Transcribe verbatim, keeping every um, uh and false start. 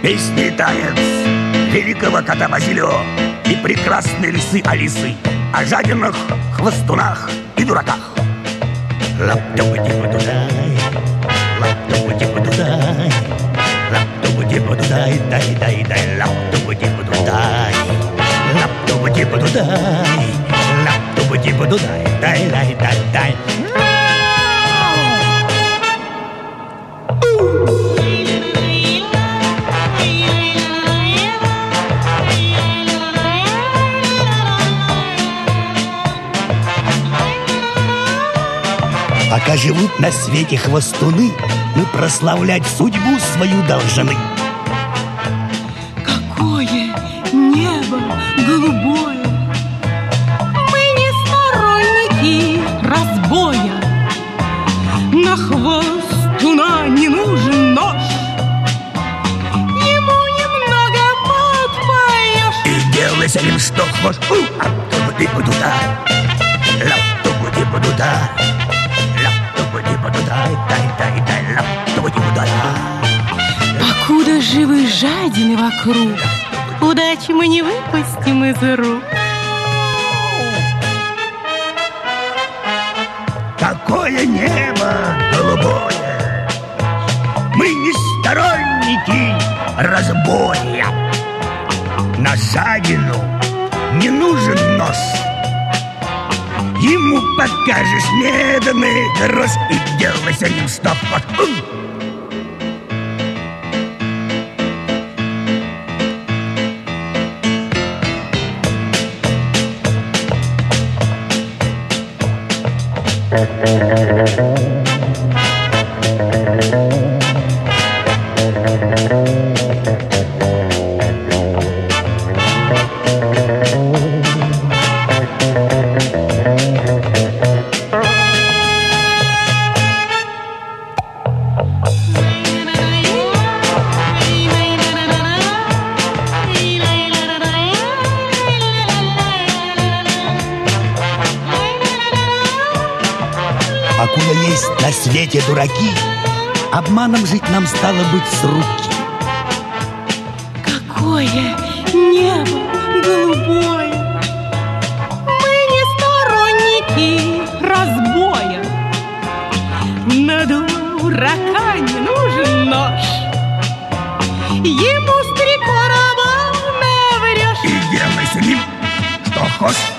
Песни и танец великого кота Базилио и прекрасной лисы Алисы о жадинах, хвостунах и дураках. Лап-тупа-типа-дудай, лап-тупа-типа-дудай, лап-тупа-типа-дудай, дай-дай-дай, лап-тупа-типа-дудай, лап-тупа-типа-дудай, лап-тупа-типа-дудай, дай-дай-дай-дай. Пока живут на свете хвостуны, мы прославлять судьбу свою должны. Какое небо голубое! Мы не сторонники разбоя. На хвостуна не нужен нож, ему немного подпоешь. И делай с ним что хочешь. Лап-тупа-типа-дудай, лап-тупа-типа-дудай, покуда живы жадины вокруг, удачи мы не выпустим из рук. Какое небо голубое! Мы не сторонники разбоя. На жадину не нужен нос, ему покажешь медный гроз и делай с ним что хочешь. Покуда есть на свете дураки, обманом жить нам стало быть с руки. Какое небо голубое! Мы не сторонники разбоя. На дурака не нужен нож, ему с три короба наврешь. И делай с ним что хочешь.